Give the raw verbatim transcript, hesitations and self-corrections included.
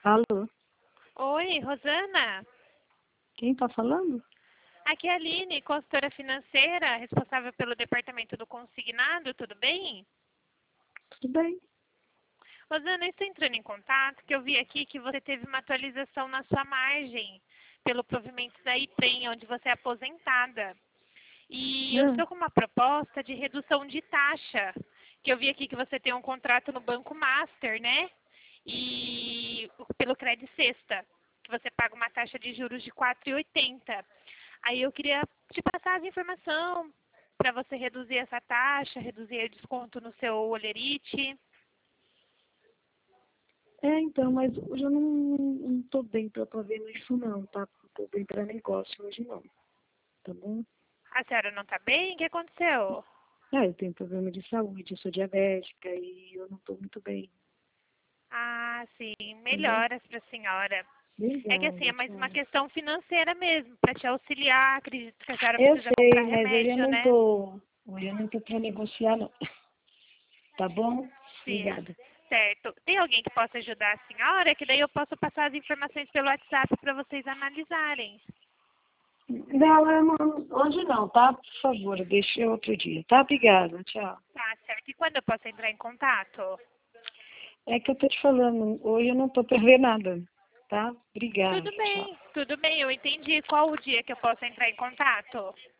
Alô? Oi, Rosana. Quem tá falando? Aqui é a Aline, consultora financeira, responsável pelo departamento do consignado, tudo bem? Tudo bem? Rosana, eu estou entrando em contato porque eu vi aqui que você teve uma atualização na sua margem pelo provimento da IPREM, onde você é aposentada. E eu Ah, estou com uma proposta de redução de taxa, que eu vi aqui que você tem um contrato no Banco Master, né? E pelo Credit Sexta, que você paga uma taxa de juros de quatro vírgula oitenta. Aí eu queria te passar as informações para você reduzir essa taxa, reduzir o desconto no seu Olerite. é, então, mas hoje eu não, não tô bem pra fazer isso não, tá? Não tô bem pra negócio hoje não, tá bom? A senhora não está bem? O que aconteceu? Ah, eu tenho problema de saúde, eu sou diabética e eu não tô muito bem, Ah, sim, tá bom? melhoras para a senhora. É que assim, é Obrigada, mais uma tchau. questão financeira mesmo, para te auxiliar. Acredito que a senhora Eu precisa comprar sei, mas hoje eu remédio, não né? tô, hoje eu não tô pra negociar não, tá bom? Sim, Obrigada. certo. Tem alguém que possa ajudar a senhora? Que daí eu posso passar as informações pelo WhatsApp para vocês analisarem. Não, eu não, hoje não, tá? Por favor, deixa outro dia, tá? Obrigada, tchau. Tá, certo. E quando eu posso entrar em contato? É que eu tô te falando, hoje eu não tô pra ver nada, tá? Obrigada, Tudo tchau. bem, tudo bem, eu entendi. Qual o dia que eu posso entrar em contato?